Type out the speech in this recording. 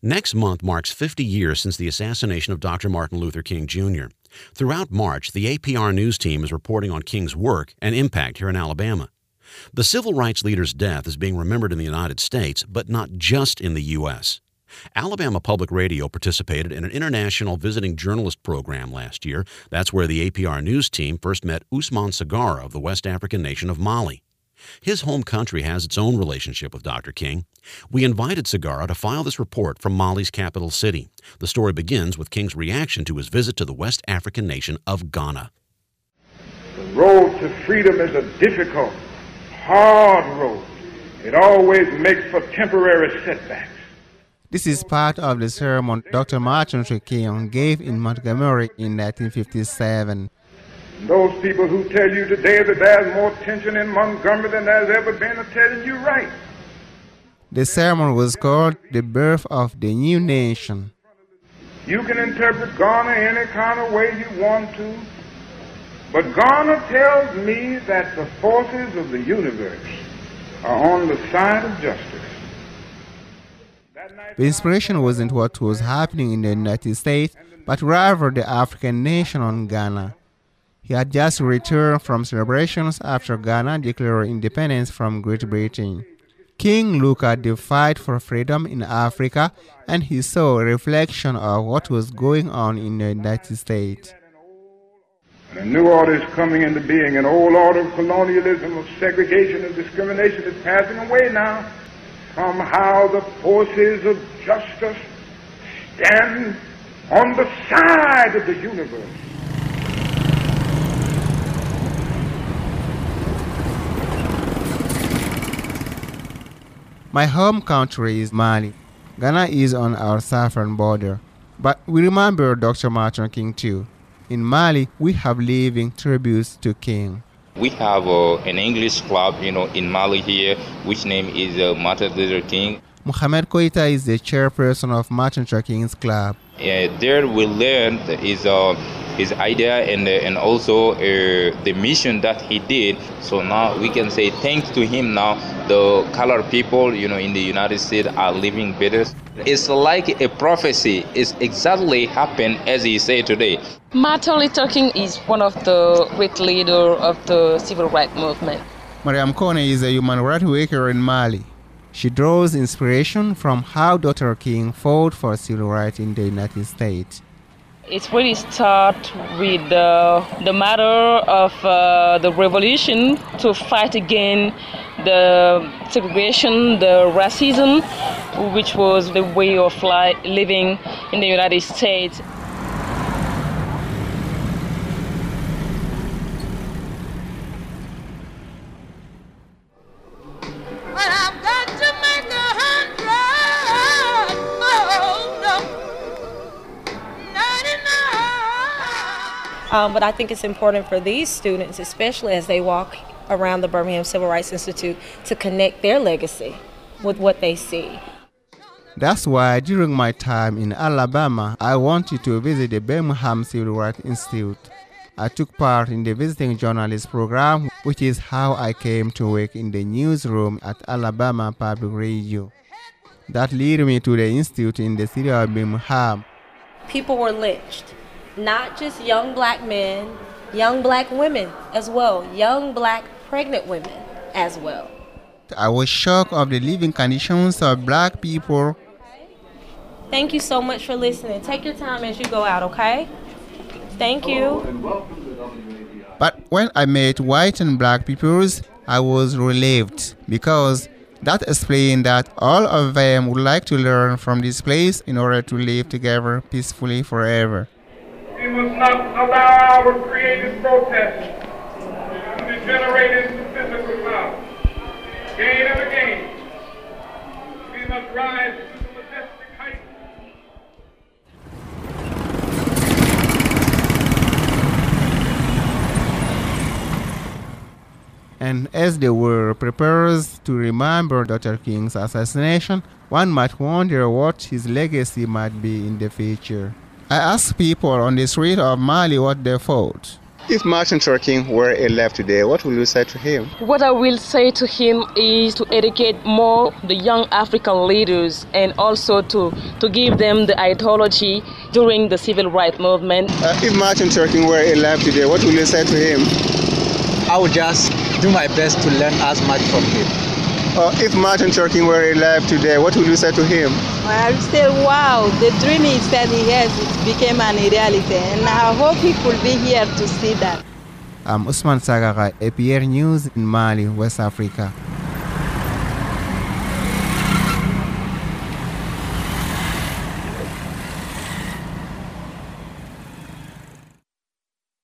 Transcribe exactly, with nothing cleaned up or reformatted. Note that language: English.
Next month marks fifty years since the assassination of Doctor Martin Luther King Junior Throughout March, the A P R News team is reporting on King's work and impact here in Alabama. The civil rights leader's death is being remembered in the United States, but not just in the U S Alabama Public Radio participated in an international visiting journalist program last year. That's where the A P R News team first met Ousmane Sigara of the West African nation of Mali. His home country has its own relationship with Doctor King. We invited Sigara to file this report from Mali's capital city. The story begins with King's reaction to his visit to the West African nation of Ghana. The road to freedom is a difficult, hard road. It always makes for temporary setbacks. This is part of the sermon Doctor Martin Luther King gave in Montgomery in nineteen fifty-seven. Those people who tell you today that there's more tension in Montgomery than there's ever been are telling you right. The sermon was called The Birth of the New Nation. You can interpret Ghana any kind of way you want to, but Ghana tells me that the forces of the universe are on the side of justice. The inspiration wasn't what was happening in the United States, but rather the African nation on Ghana. He had just returned from celebrations after Ghana declared independence from Great Britain. King looked at the fight for freedom in Africa, and he saw a reflection of what was going on in the United States. A new order is coming into being. An old order of colonialism, of segregation and discrimination is passing away now. Somehow the forces of justice stand on the side of the universe. My home country is Mali. Ghana is on our southern border. But we remember Doctor Martin King too. In Mali, we have living tributes to King. We have uh, an English club, you know, in Mali here, which name is uh, Martin Luther King. Mohamed Koita is the chairperson of Martin Luther King's club. Uh, there we learned his, uh, his idea and, uh, and also uh, the mission that he did. So now we can say thanks to him now, the colored people, you know, in the United States are living better. It's like a prophecy. It's exactly happened as he said today. Martin Luther King is one of the great leaders of the civil rights movement. Mariam Kone is a human rights worker in Mali. She draws inspiration from how Doctor King fought for civil rights in the United States. It really starts with uh, the matter of uh, the revolution to fight against the segregation, the racism, which was the way of life, living in the United States. Um, but I think it's important for these students, especially as they walk around the Birmingham Civil Rights Institute, to connect their legacy with what they see. That's why during my time in Alabama, I wanted to visit the Birmingham Civil Rights Institute. I took part in the visiting journalist program, which is how I came to work in the newsroom at Alabama Public Radio. That led me to the institute in the city of Birmingham. People were lynched. Not just young black men, young black women as well, young black pregnant women as well. I was shocked of the living conditions of black people. Thank you so much for listening. Take your time as you go out, okay? Thank you. But when I met white and black peoples, I was relieved because that explained that all of them would like to learn from this place in order to live together peacefully forever. We must not allow our creative protest to degenerate into physical violence. Again and again, we must rise to the majestic heights. And as the world prepares to remember Doctor King's assassination, one might wonder what his legacy might be in the future. I asked people on the street of Mali what they thought. If Martin Luther King were alive today, what will you say to him? What I will say to him is to educate more the young African leaders and also to, to give them the ideology during the civil rights movement. Uh, if Martin Luther King were alive today, what will you say to him? I would just do my best to learn as much from him. Uh, if Martin Luther King were alive today, what will you say to him? I would say, wow, the dream he said he has, it became an reality, and I hope he could be here to see that. I'm Usman Sagara, A P R News in Mali, West Africa.